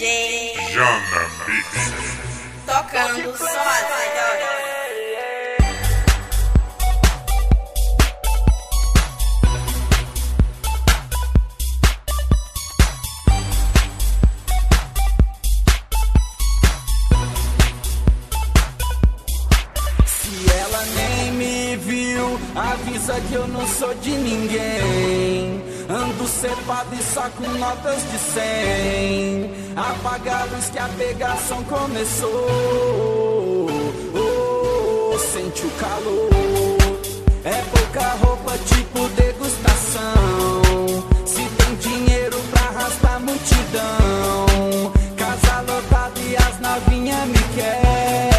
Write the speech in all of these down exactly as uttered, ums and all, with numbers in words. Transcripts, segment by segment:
J Jana Mix. Tocando só as melhores. Ela nem me viu, avisa que eu não sou de ninguém. Ando cepado e só com notas de cem. Apaga a luz que a pegação começou. Oh, sente o calor. É pouca roupa tipo degustação. Se tem dinheiro pra arrastar multidão. Casa lotada e as novinhas me querem.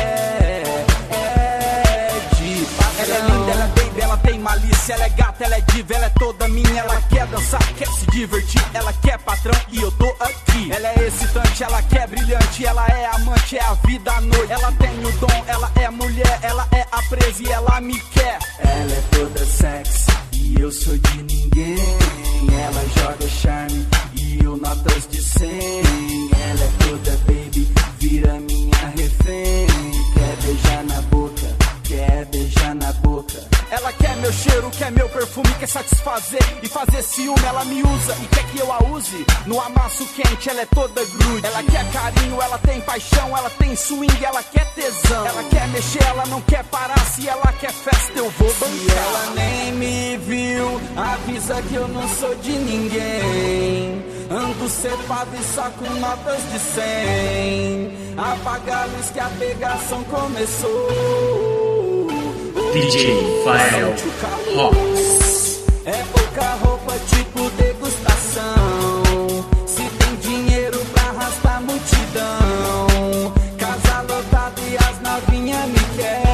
Ela é linda, ela é baby, ela tem malícia. Ela é gata, ela é diva, ela é toda minha. Ela quer dançar, quer se divertir. Ela quer patrão e eu tô aqui. Ela é excitante, ela quer brilhante. Ela é amante, é a vida à noite. Ela tem o dom, ela é mulher. Ela é a presa e ela me quer. Ela é toda sexy e eu sou de ninguém. Ela joga charme e eu notas de cem. Ela é toda baby, vira minha refém. Quer beijar na boca, quer beijar na boca. Ela quer meu cheiro, quer meu perfume, quer satisfazer e fazer ciúme. Ela me usa e quer que eu a use. No amasso quente, ela é toda grude. Ela quer carinho, ela tem paixão. Ela tem swing, ela quer tesão. Ela quer mexer, ela não quer parar. Se ela quer festa, eu vou bancar. Se ela nem me viu, avisa que eu não sou de ninguém. Ando cepado e só com notas de cem. Apaga a luz que a pegação começou. D J Fael Rocks. É pouca roupa tipo degustação. Se tem dinheiro pra arrastar multidão. Casa lotada e as novinhas me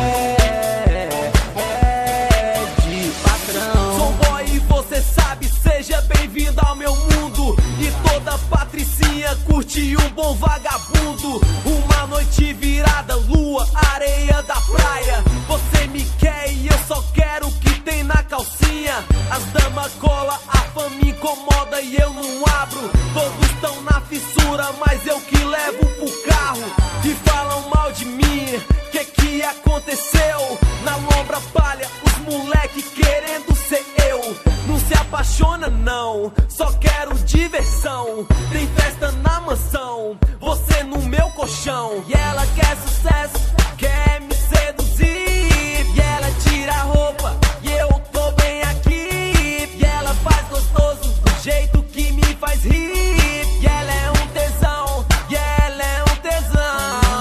quer. É de patrão. Sou boy e você sabe, seja bem-vindo ao meu mundo. E toda patricinha curte um bom vagabundo. Uma noite virada, lua, areia da praia. Você me quer e eu só quero o que tem na calcinha. As damas cola, a fã me incomoda e eu não abro. Todos estão na fissura, mas eu que levo pro carro. E falam mal de mim, que que aconteceu? Na lombra palha, os moleque querendo ser eu. Não se apaixona não, só quero diversão. Tem festa na mansão, você no meu colchão. E ela quer sucesso, quer me seduzir. E ela tira a roupa e eu tô bem aqui. E ela faz gostoso do jeito que me faz rir. E ela é um tesão, e ela é um tesão.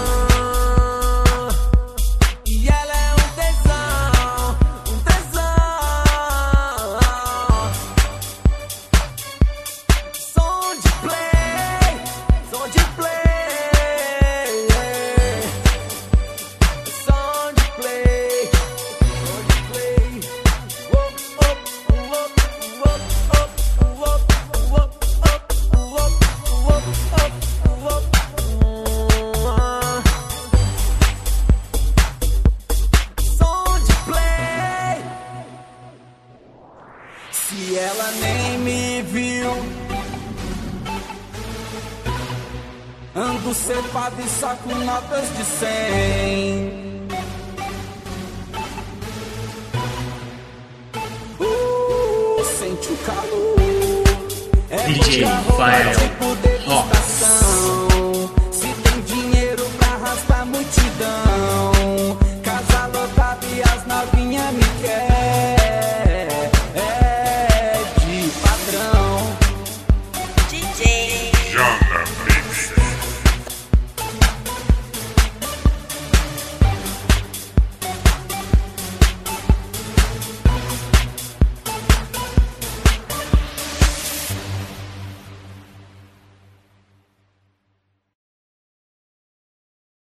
E ela é um tesão, um tesão. Som de play, som de play. Som de play, som de play. Wop, wop, wop, wop, wop, wop, wop, wop, wop, wop. Som de play. Se ela nem me viu, ando cepado e só com notas de cem. Oh, sente o calor. É D J pouca roupa Fael tipo degustação.